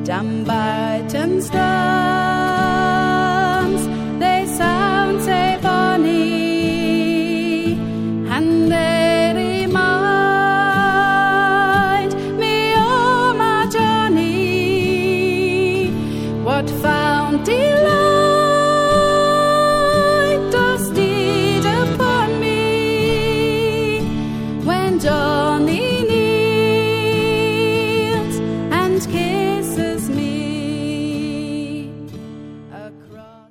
Down Barton stones, they sound sae bonny, and they remind me o' my Johnny. What found delight does deed upon me when Johnny